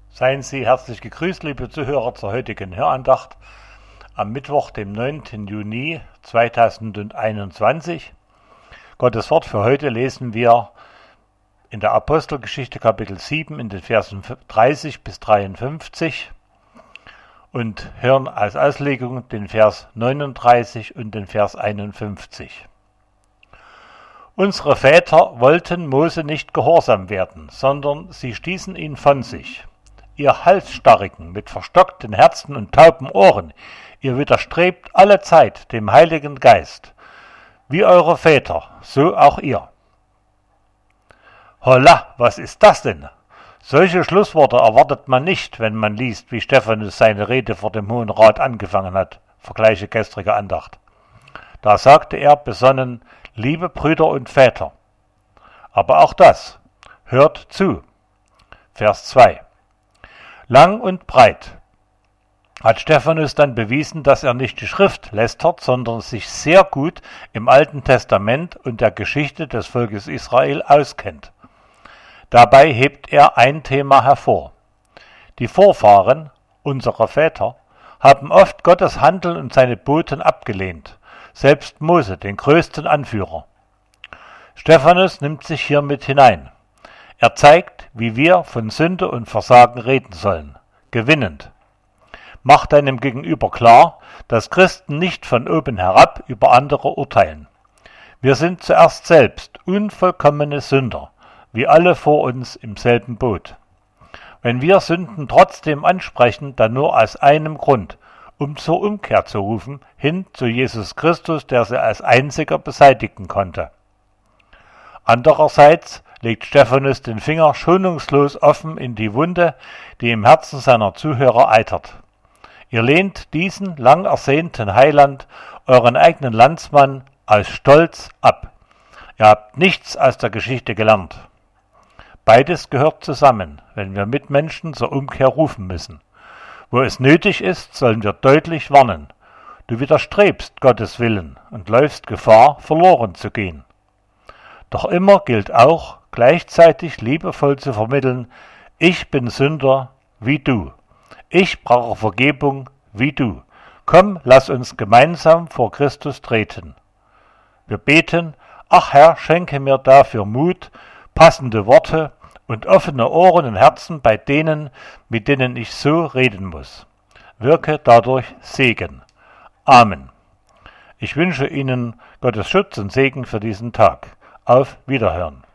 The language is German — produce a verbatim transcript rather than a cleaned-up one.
Seien Sie herzlich gegrüßt, liebe Zuhörer, zur heutigen Hörandacht am Mittwoch, dem neunten Juni zweitausendeinundzwanzig. Gottes Wort für heute lesen wir in der Apostelgeschichte Kapitel sieben in den Versen dreißig bis dreiundfünfzig und hören als Auslegung den Vers neununddreißig und den Vers einundfünfzig. Unsere Väter wollten Mose nicht gehorsam werden, sondern sie stießen ihn von sich. Ihr Halsstarrigen mit verstockten Herzen und tauben Ohren, ihr widerstrebt alle Zeit dem Heiligen Geist. Wie eure Väter, so auch ihr. Holla, was ist das denn? Solche Schlussworte erwartet man nicht, wenn man liest, wie Stephanus seine Rede vor dem Hohen Rat angefangen hat. Vergleiche gestrige Andacht. Da sagte er besonnen, liebe Brüder und Väter. Aber auch das, hört zu. Vers zwei. Lang und breit hat Stephanus dann bewiesen, dass er nicht die Schrift lästert, sondern sich sehr gut im Alten Testament und der Geschichte des Volkes Israel auskennt. Dabei hebt er ein Thema hervor. Die Vorfahren unserer Väter haben oft Gottes Handeln und seine Boten abgelehnt, selbst Mose, den größten Anführer. Stephanus nimmt sich hier mit hinein. Er zeigt, wie wir von Sünde und Versagen reden sollen, gewinnend. Mach deinem Gegenüber klar, dass Christen nicht von oben herab über andere urteilen. Wir sind zuerst selbst unvollkommene Sünder, wie alle vor uns im selben Boot. Wenn wir Sünden trotzdem ansprechen, dann nur aus einem Grund, um zur Umkehr zu rufen, hin zu Jesus Christus, der sie als einziger beseitigen konnte. Andererseits legt Stephanus den Finger schonungslos offen in die Wunde, die im Herzen seiner Zuhörer eitert. Ihr lehnt diesen lang ersehnten Heiland, euren eigenen Landsmann, aus Stolz ab. Ihr habt nichts aus der Geschichte gelernt. Beides gehört zusammen, wenn wir Mitmenschen zur Umkehr rufen müssen. Wo es nötig ist, sollen wir deutlich warnen. Du widerstrebst Gottes Willen und läufst Gefahr, verloren zu gehen. Doch immer gilt auch, gleichzeitig liebevoll zu vermitteln, ich bin Sünder wie du. Ich brauche Vergebung wie du. Komm, lass uns gemeinsam vor Christus treten. Wir beten, ach Herr, schenke mir dafür Mut, passende Worte und offene Ohren und Herzen bei denen, mit denen ich so reden muss. Wirke dadurch Segen. Amen. Ich wünsche Ihnen Gottes Schutz und Segen für diesen Tag. Auf Wiederhören.